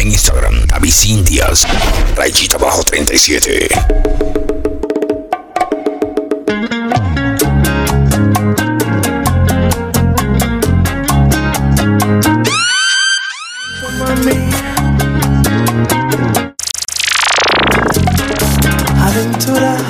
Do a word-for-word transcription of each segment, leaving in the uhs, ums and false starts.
en Instagram, Davisin Díaz, rayita bajo treinta y siete. Aventura,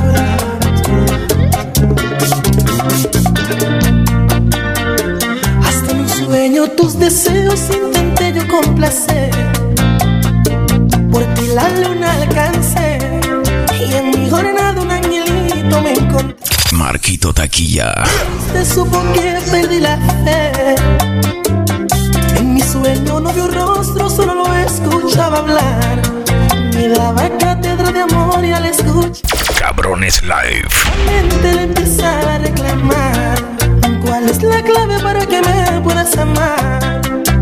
hasta en un sueño tus deseos intenté yo complacer. Por ti la luna alcancé y en mi jornada un angelito me encontré. Marquito Taquilla. Se supo que perdí la fe. En mi sueño no vio rostro, solo lo escuchaba hablar. Me daba cátedra de amor y al escuchar Cabrones Live. la mente le empezaba a reclamar. ¿Cuál es la clave para que me puedas amar?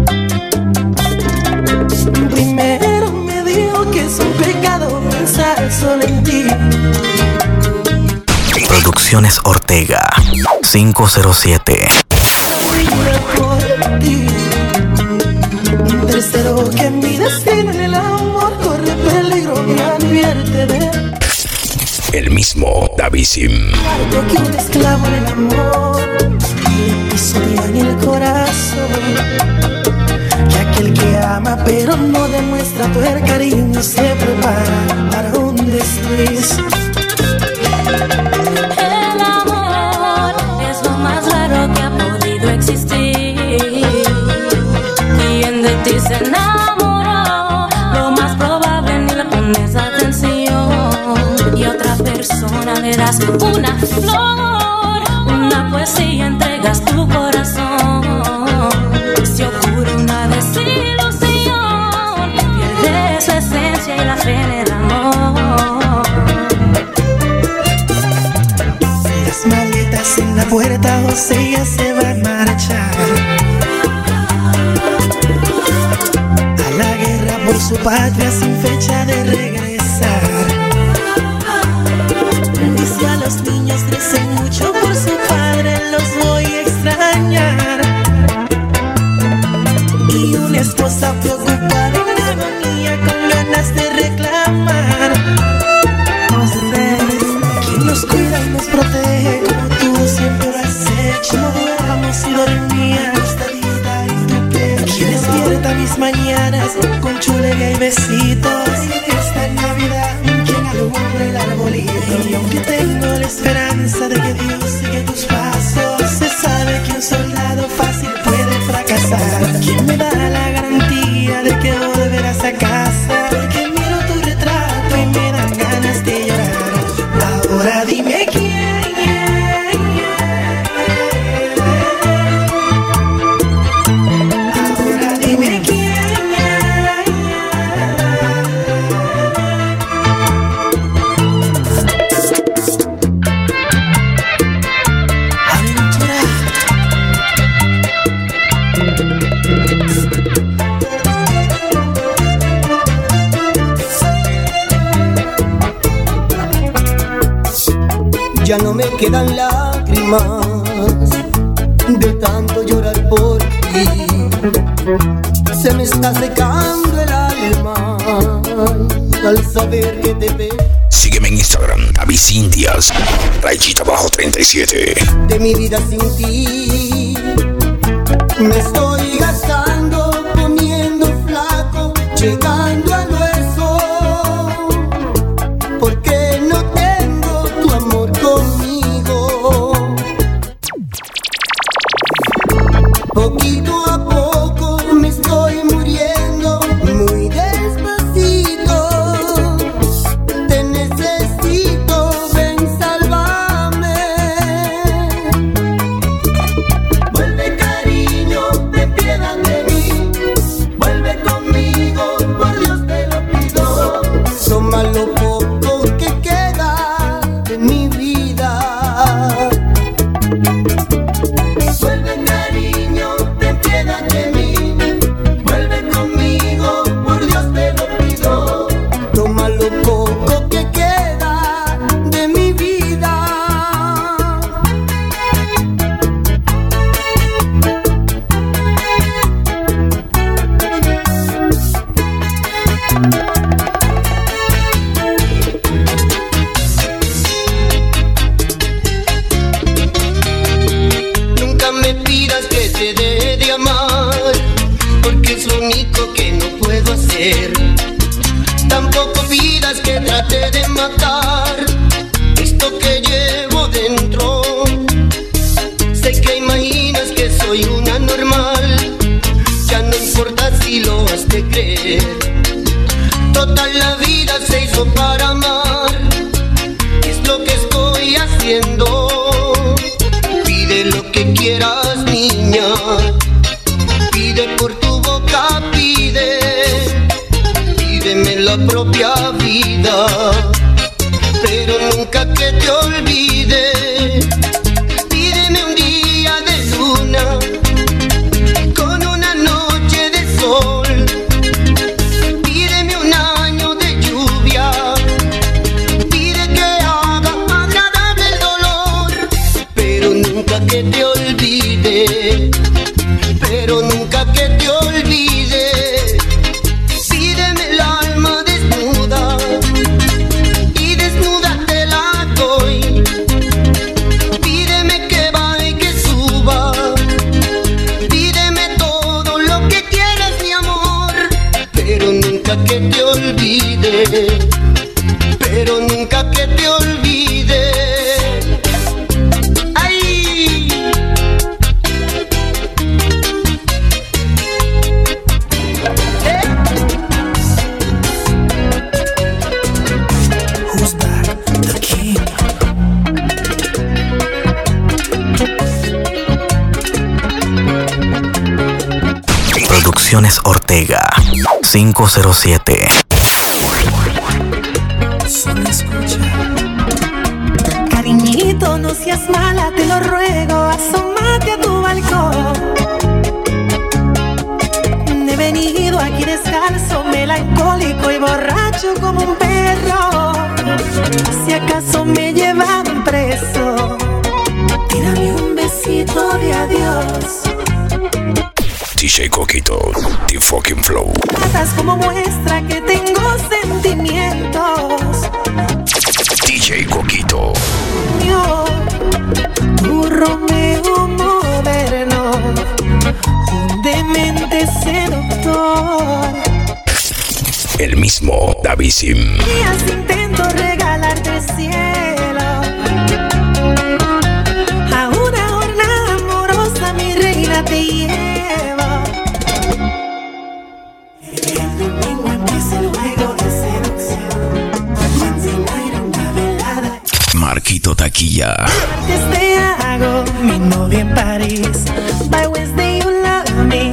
Primero me dijo que es un pecado pensar solo en ti. Producciones Ortega cinco cero siete. Por ti. Tercero, que mi destino en el amor corre peligro y advierte de El mismo Davisin. algo que un esclavo en el amor y soña en el corazón. Que aquel que ama pero no demuestra todo el cariño se prepara para un desliz. El amor es lo más raro que ha podido existir. Quien de ti se enamoró, lo más probable ni le pones atención. Y a otra persona le das una flor, una poesía, entregas tu corazón. Si ocurre una desilusión, pierdes la esencia y la fe en el amor. Las maletas en la puerta, José ya se va a marchar a la guerra por su patria sin fecha de regresar. Dice a los niños crecen mucho por su padre, los voy a extrañar. Y una esposa preocupada en agonía con ganas de reclamar. José, quien nos cuida y nos protege como tú siempre lo has hecho. No duermamos y dormía acostadita en tu pecho. Quien despierta mis mañanas con chulería y besitos. Esta Navidad quien alumbra el arbolito. Y aunque tengo la esperanza de que Dios sigue tus pasos, se sabe que un soldado fácil puede fracasar. ¿Quién me da la garantía de que volverás a casa? Porque miro tu retrato y me dan ganas de llorar. Ahora dime quién. Ahora dime quién. Aventura. Ya no me quedan lágrimas de tanto llorar por ti. Se me está secando el alma al saber que te veo. Sígueme en Instagram, Davisin Díaz, rayita bajo treinta y siete. De mi vida sin ti me estoy gastando, poniendo flaco, llegando al hueso, porque no tengo tu amor conmigo. Poquito a poco me estoy muriendo, muy despacito. Te necesito, ven, sálvame. Vuelve, cariño, ten piedad de mí. Vuelve conmigo. único que no puedo hacer. Tampoco pidas que trate de matar esto que llevo dentro. Sé que imaginas que soy una normal, ya no importa si lo has de creer. Toda la vida se hizo para amar, es lo que estoy haciendo. Pide lo que quieras, niña, pide por tu boca, pide, pídeme la propia vida, pero nunca que te olvide. Pídeme un día de luna con una noche de sol, pídeme un año de lluvia, pide que haga agradable el dolor, pero nunca que te olvide, pero nunca que te olvide. Pídeme el alma desnuda y desnuda te la doy. Pídeme que baje y que suba, pídeme todo lo que quieras, mi amor, pero nunca que te olvide, pero nunca que te olvide. ¡Ay! Who's back? The king. Producciones Ortega cinco cero siete. Solo escucha. Cariñito, no seas mala, te lo ruego, asómate a tu balcón. He venido aquí descalzo, melancólico y borracho como un perro. Si acaso me llevan preso, tírame un besito de adiós. D J Coquito, The Fucking Flow. Tratas como muestra que tengo sentimientos. D J Coquito. Yo, tu Romeo moderno, un demente seductor. El mismo David Sim. Días intento regalarte el cielo, a una jornada amorosa mi reina te lleva. El domingo empieza el juego de seducción, Wednesday night una velada. Marquito Taquilla. Martes te hago mi novia en París, by Wednesday you love me.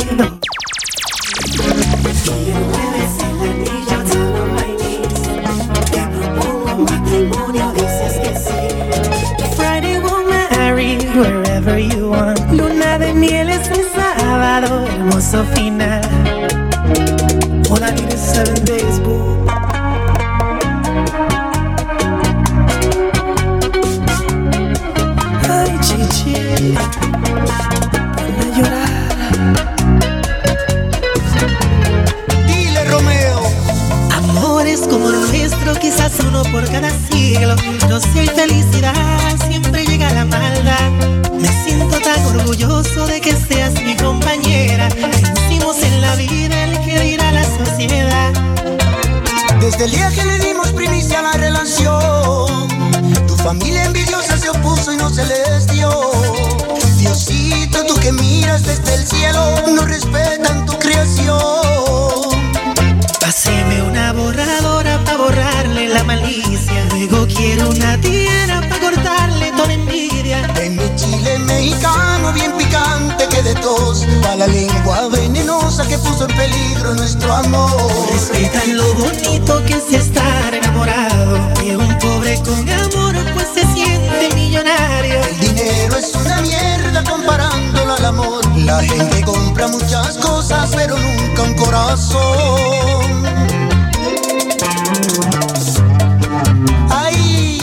Y el jueves el anillo todo my knees, te propongo matrimonio, dices que sí. Friday we'll marry wherever you want. Luna de miel es el sábado, hermoso final. All I need is seven days, boo. Ay, chichi, ponme a llorar. Dile, Romeo. Amores como el nuestro, quizás uno por cada siglo. No si hay felicidad, siempre llega la maldad. Me siento tan orgulloso de que seas mi compañera. Vencimos en la vida el que dirá la sociedad. Desde el día que le dimos primicia a la relación, tu familia envidiosa se opuso y no se les dio. Diosito, tú que miras desde el cielo, no respetan tu creación. Páseme una borradora pa' borrarle la malicia. Luego quiero una tierra pa' cortarle toda envidia. En mi chile mexicano bien picante que de tos, pa' la lengua venenosa que puso en peligro nuestro amor. Respetan lo bonito que es estar enamorado, que un pobre con amor pues se siente millonario. El dinero es una mierda comparándolo al amor. La gente compra muchas cosas pero nunca un corazón. Ay.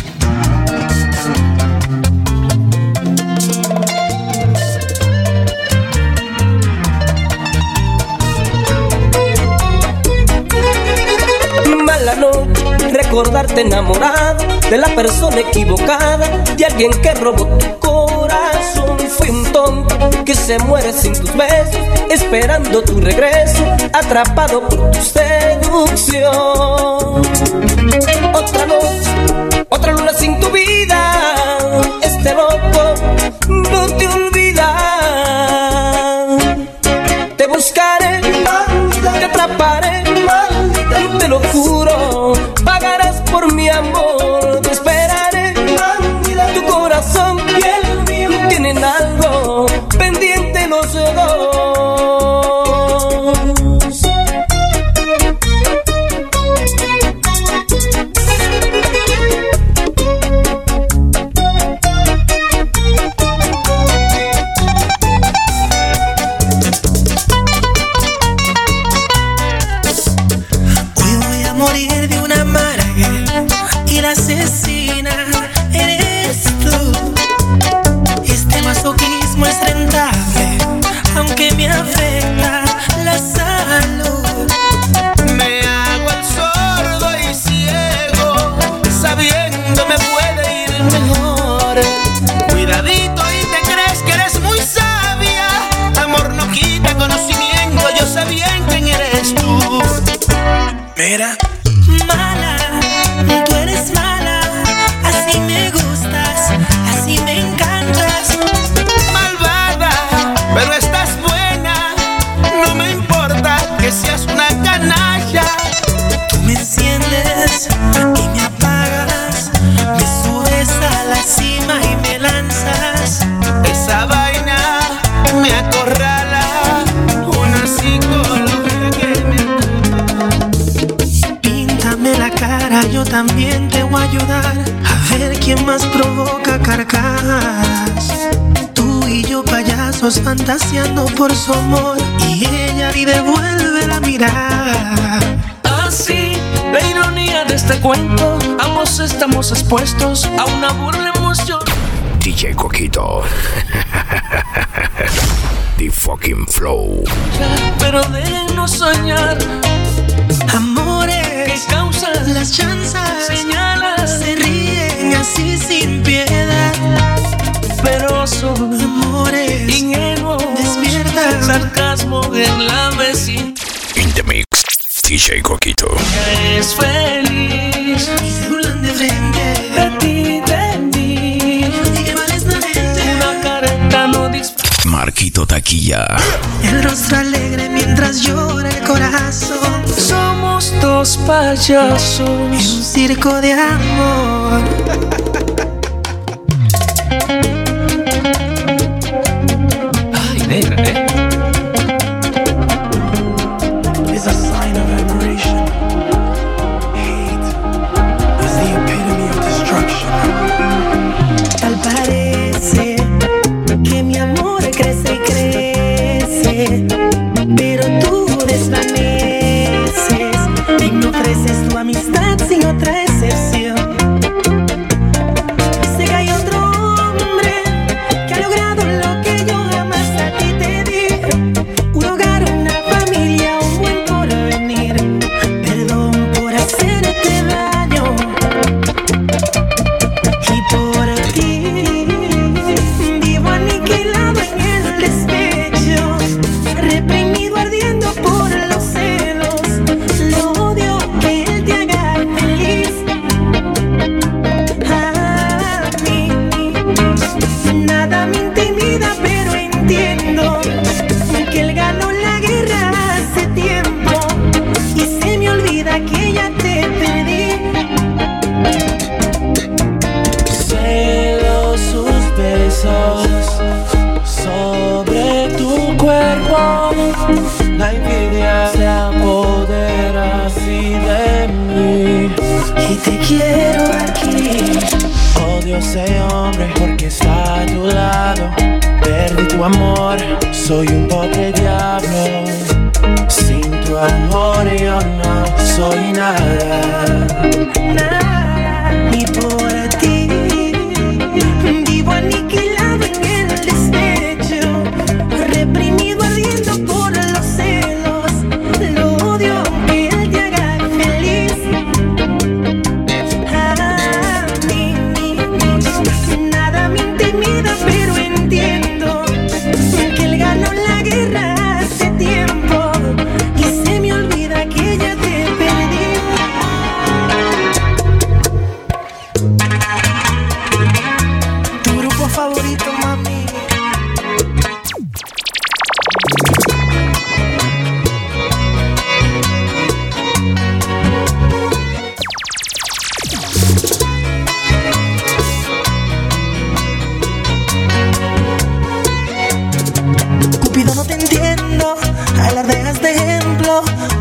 Mala noche, recordarte enamorado de la persona equivocada, de alguien que robó tu corazón. Fui un tonto que se muere sin tus besos, esperando tu regreso, atrapado por tu seducción. Otra noche, otra luna sin tu vida, este loco no te olvida. Te buscaré, te atraparé, te lo juro, pagarás por mi amor, te esperaré. Tu corazón y el mío tienen algo pendiente los dos. Hoy voy a morir de una amarga y la asesina eres tú. Este masoquismo es rentable, aunque me afecta la salud. Me hago el sordo y ciego, sabiendo me puede ir mejor. Cuidadito y te crees que eres muy sabia. Amor no quita conocimiento, yo sé bien quién eres tú. Mira, mala, tú eres mala, así me gustas, así me encantas. Malvada, pero estás buena, no me importa que seas una canalla. Tú me enciendes y me apagas, me subes a la cima y me lanzas. Esa vaina me acorrala, una psicología que me píntame la cara, yo también te voy a ayudar a ver quién más provoca carcajas. Tú y yo payasos fantaseando por su amor y ella ni devuelve la mirada. Así, la ironía de este cuento, ambos estamos expuestos a una burla emoción. D J Coquito. The fucking flow. Pero déjenos soñar, Amores que causan las chanzas, señalas, se ríen así sin piedad. pero son Amores ingenuos, despierta. sarcasmo en la vecina. In the mix. D J Coquito. Es feliz Y se burlan de frente de ti, de mí. y que vales la gente. Una careta no disfruta. Marquito Taquilla. El rostro alegre mientras llora el corazón. Somos dos payasos. En un circo de amor. Ay, negra, eh. Is a sign of admiration. Hate is the epitome of destruction. Tal parece que mi amor crece y crece, pero tú desvaneces y me ofreces tu amistad sin otra excepción. Sé que hay otro hombre que ha logrado lo que yo jamás a ti te di. Un hogar, una familia, un buen porvenir. Perdón por hacerte daño. Y por ti vivo aniquilado en el despecho, reprimido ardiendo por los celos. Lo odio que él te haga feliz. A mí nada me intimida, pero entiendo que él ganó la guerra hace tiempo y se me olvida que ya te perdí. Celo sus besos sobre tu cuerpo. La envidia se apodera así de mí. Y te quiero aquí. Odio ese hombre porque está a tu lado. Perdí tu amor, soy un pobre diablo. Sin tu amor yo no soy nada. Nada, ni por ti vivo aniquilado en el despecho, reprimido ardiendo por los celos. Lo odio aunque él te haga feliz. A mí nada me intimida, pero entiendo que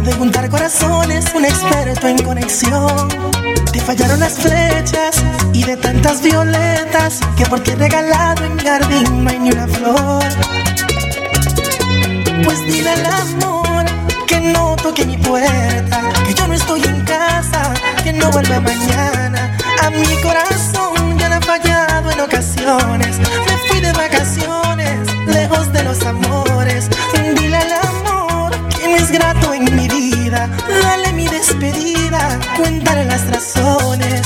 de juntar corazones, un experto en conexión. Te fallaron las flechas y de tantas violetas que por ti he regalado en mi jardín no hay ni una flor. Pues dile al amor que no toque mi puerta, que yo no estoy en casa, que no vuelve mañana. A mi corazón ya le ha fallado en ocasiones. Me fui de vacaciones, lejos de los amores. Dile al amor que no es grato en mi vida. Dale mi despedida, cuéntale las razones.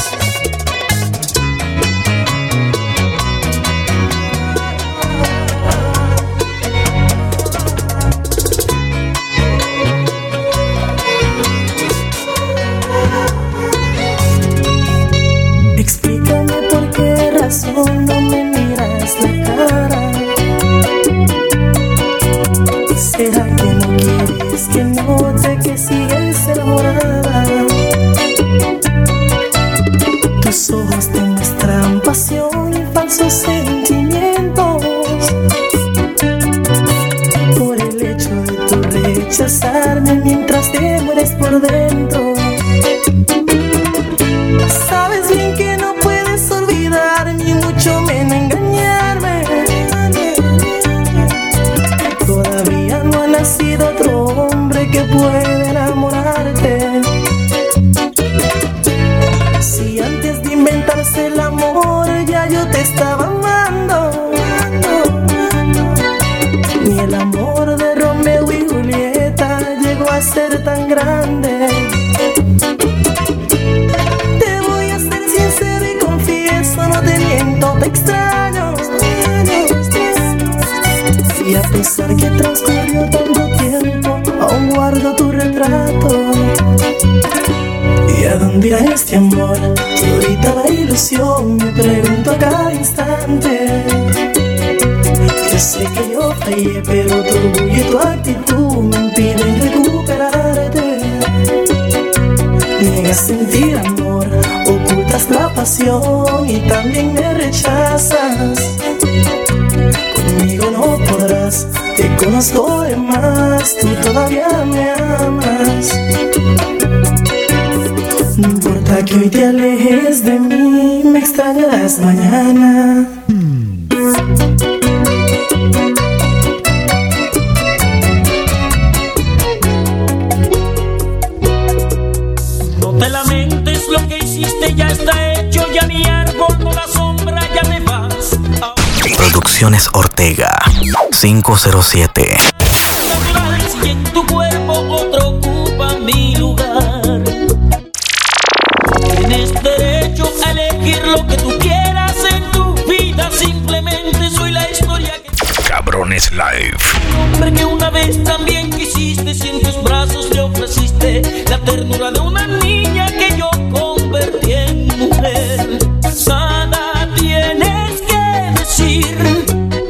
Explícame por qué razón no me miras la cara. ¿Será que no quieres que note que sigues enamorada? Tus ojos demuestran pasión y falsos sentimientos. Por el hecho de tu rechazarme mientras te mueres por dentro. Sabes bien que no puedes olvidar ni mucho menos engañarme. Todavía no ha nacido otro hombre que pueda enamorarte. Si antes de inventarse el amor ya yo te estaba amando, ni el amor de Romeo y Julieta llegó a ser tan grande. Te voy a ser sincero y confieso, no te miento, te extraño. Y a pesar que transcurrió tanto tiempo, aún guardo tu retrato. ¿Y a dónde irá este amor? Ahorita la ilusión, me pregunto a cada instante. Yo sé que yo fallé, pero tu orgullo y tu actitud me impiden recuperarte. Niegas sentir amor, ocultas la pasión y también me rechazas. Conmigo no podrás, te conozco de más, tú todavía me amas. No importa que hoy te alejes de mí, me extrañarás mañana. No te lamentes, lo que hiciste ya está hecho, ya mi árbol no la sombra, ya me vas. Oh. Producciones Ortega cinco cero siete. Si en tu cuerpo otro ocupa mi lugar, tienes derecho a elegir lo que tú quieras en tu vida. Simplemente soy la historia que... Cabrones Live. Hombre que una vez también quisiste, si en tus brazos le ofreciste la ternura de una niña que yo convertí en mujer. Nada tienes que decir.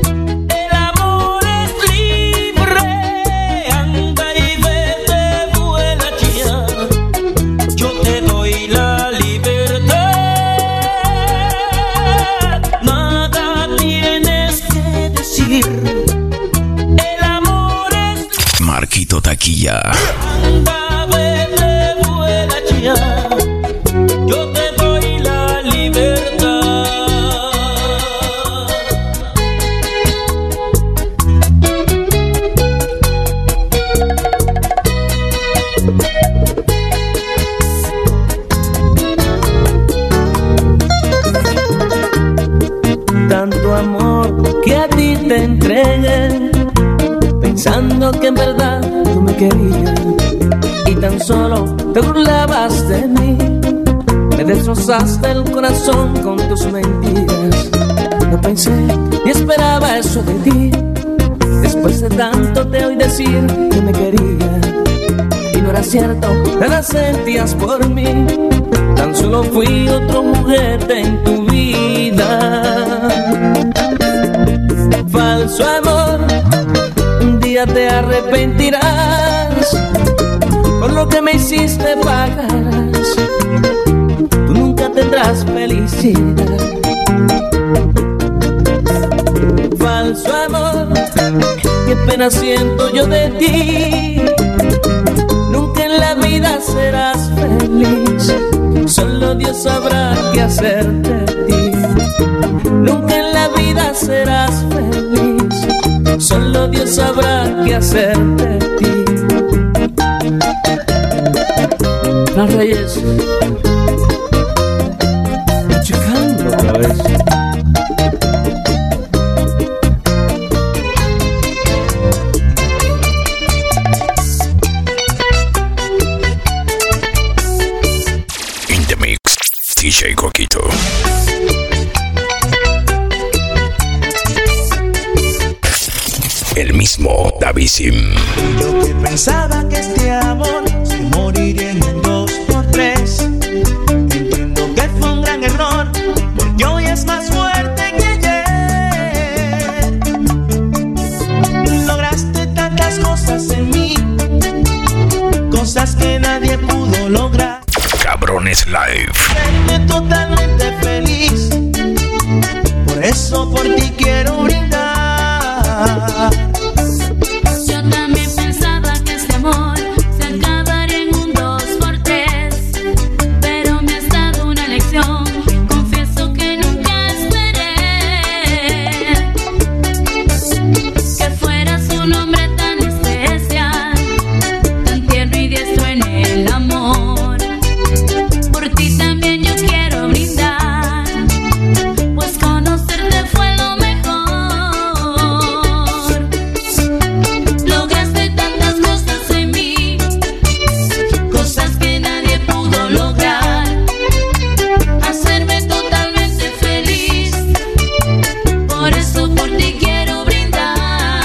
Marquito Taquilla. Anda, vete, vuela ya. Yo te doy la libertad. Tanto amor que a ti te entregué, pensando que en verdad tú me querías, y tan solo te burlabas de mí. Me destrozaste el corazón con tus mentiras. No pensé ni esperaba eso de ti. Después de tanto te oí decir que me querías, y no era cierto, nada sentías por mí. Tan solo fui otro juguete en tu vida. Falso amor, un día te arrepentirás. Por lo que me hiciste pagarás. Tú nunca tendrás felicidad. Falso amor, qué pena siento yo de ti. Nunca en serás feliz. Solo Dios sabrá qué hacerte de ti. Nunca en la vida serás feliz. Solo Dios sabrá qué hacerte de ti. Los Reyes, checando otra vez. D J Coquito. El mismo David Sim. Yo que pensaba que este amor se moriría en un dos por tres. Entiendo que fue un gran error, porque hoy es más fuerte que ayer. Lograste tantas cosas en mí, cosas que nadie pudo lograr. Cabrones Live. Estoy totalmente feliz, por eso por ti quiero brindar. Yo también pensaba que este amor se acabaría en un dos por tres, pero me has dado una lección, confieso que nunca esperé que fueras un hombre tan especial, tan tierno y diestro en el amor. Por ti también yo quiero brindar, pues conocerte fue lo mejor. Lograste tantas cosas en mí, cosas que nadie pudo lograr, hacerme totalmente feliz. Por eso por ti quiero brindar.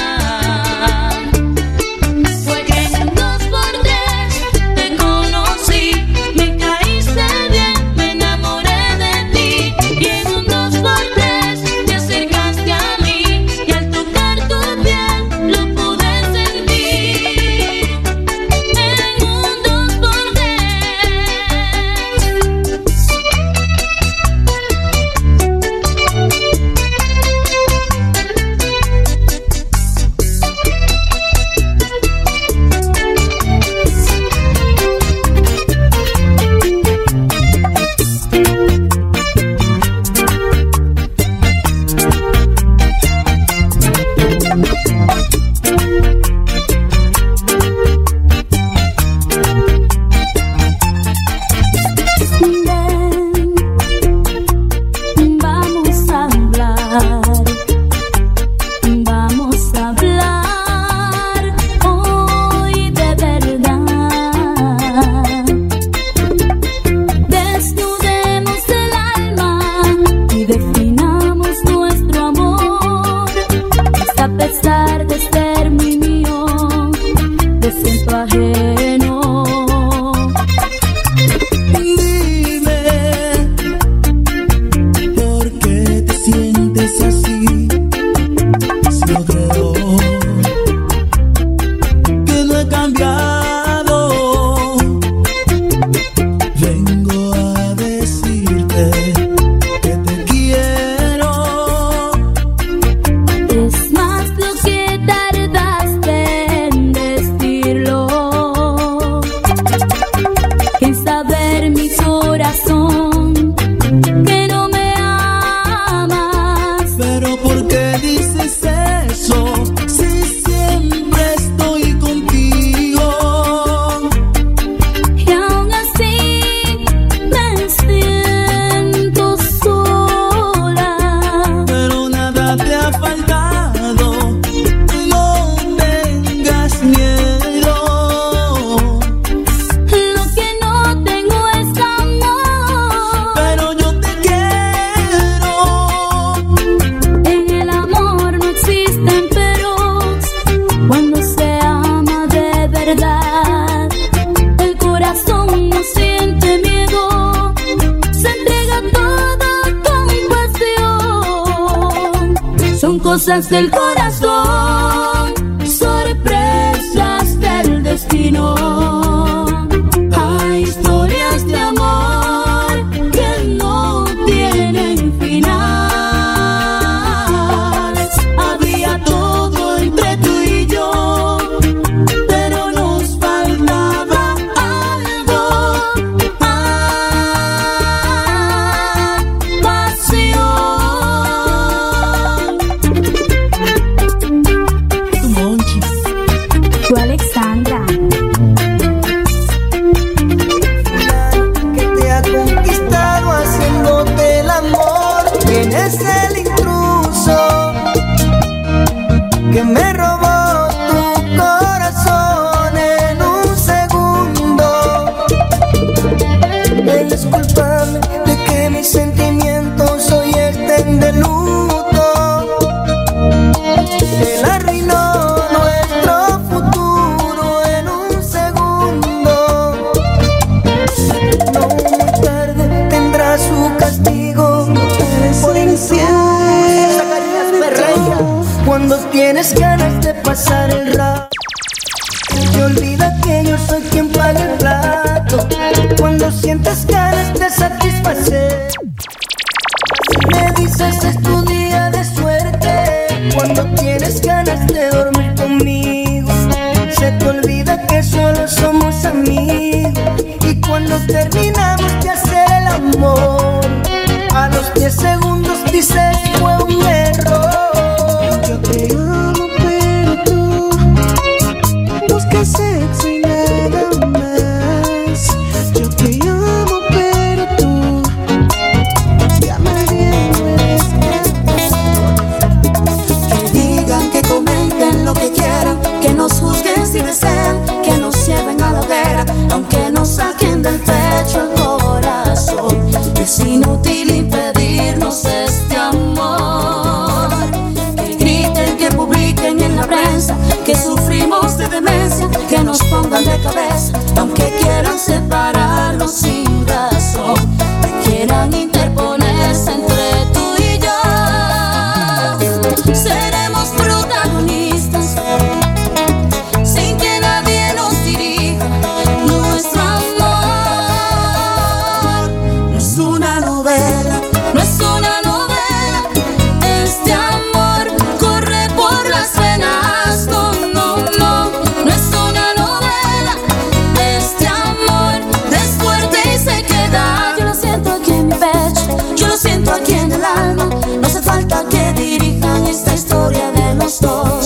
Fue que en un dos por tres te conocí, me caíste bien, me enamoré de ti. Y en un dos por tres te acercaste a mí, y al tocar tu piel lo pude sentir. En un dos por tres. Ven, vamos a hablar, vamos a hablar hoy de verdad. Desnudemos el alma y definamos nuestro amor, pues a pesar de ser muy mío, te siento ajeno. Dime, ¿por qué te sientes así? Si yo creo que no he cambiado, vengo a decirte que te quiero. Es más lo que tardaste en decirlo, que en saber mi corazón que no me amas. Pero ¿por qué dices eso si siempre estoy contigo? Y aún así me siento sola. Pero nada te ha faltado, no tengas miedo. Lo que no tengo es amor, Pero yo te quiero. en el amor no existen peros. Cuando se ama de verdad, el corazón no siente miedo, se entrega todo con pasión. Son cosas del corazón, sorpresas del destino. Hay historias de amor que no tienen final. Había todo entre tú y yo, pero nos faltaba algo Cuando terminamos de hacer el amor, a los diez segundos dices fue un error. Yo te amo pero tú buscas sexo y nada más. Yo te amo pero tú ya me vienes. Que digan, que comenten lo que quieran, que nos juzguen si desean, que nos lleven a la hoguera, aunque nos saquen del pecho el corazón. Es inútil impedirnos este amor. Que griten, que publiquen en la prensa que sufrimos de demencia, que nos pongan de cabeza, aunque quieran separarnos sin razón, que quieran interponerse entre tú y yo. Seremos protagonistas sin que nadie nos dirija. Nuestro amor no es una novela, no es una novela. Este amor corre por las venas. No, no, no, no es una novela. Este amor es fuerte y se queda. Yo lo siento aquí en mi pecho, yo lo siento aquí en el alma. No hace falta que dirijan esta historia de los dos.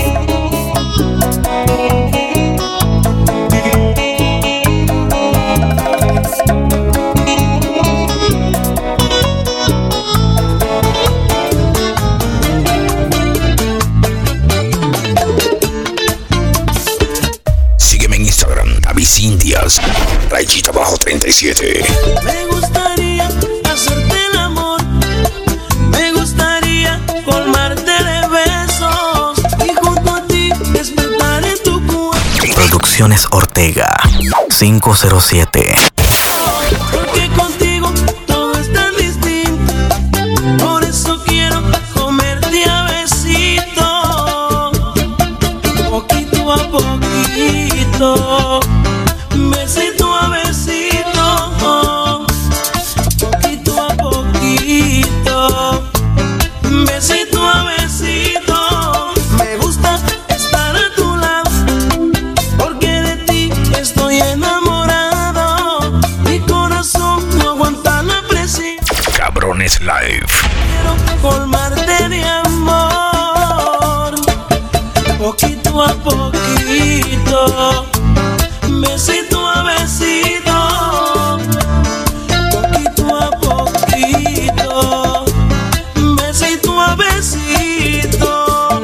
Sígueme en Instagram, Davis Indias, rayita bajo treinta y siete. Me gustaría hacerte el amor, me gustaría colmarte de besos y junto a ti despertar en tu cuerpo. Producciones Ortega cinco cero siete. Porque contigo todo es tan distinto, por eso quiero comerte a besito, poquito a poquito, besito a besito, poquito a poquito, besito a besito. Me gusta estar a tu lado, porque de ti estoy enamorado. Mi corazón no aguanta la presión. Cabrones Live. Quiero colmarte de amor, poquito a poquito, besito a besito, poquito a poquito, besito a besito.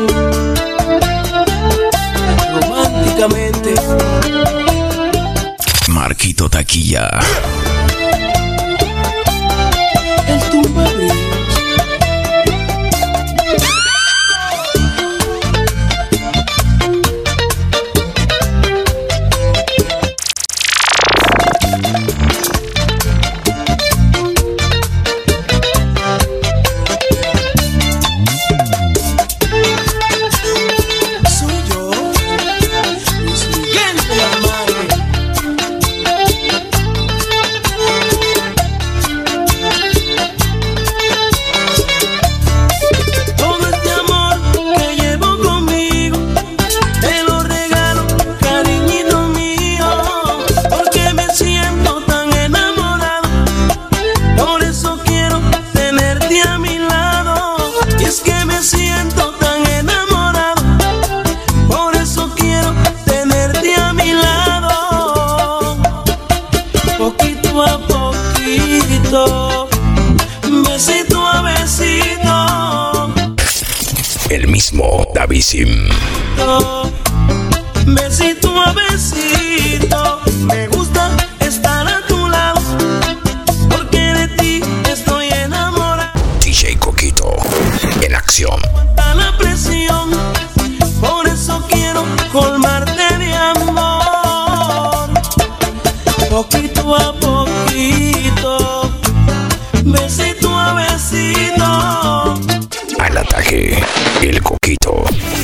Románticamente. Marquito Taquilla. El tumbabrios. Soy yo, Luis Miguel de la Madre. Todo este amor que llevo conmigo te lo regalo, cariñito mío, porque me siento tan enamorado. Por eso quiero tenerte a mi lado. Y es que me siento tan enamorado, por eso quiero tenerte a mi lado, poquito a poquito, besito a besito, El mismo Davisim. besito a besito. Me gusta estar a tu lado, porque de ti estoy enamorado. D J Coquito. En acción. Aguanta la presión, por eso quiero colmarte de amor, poquito a poquito, besito a besito. Al ataque. El Coquito.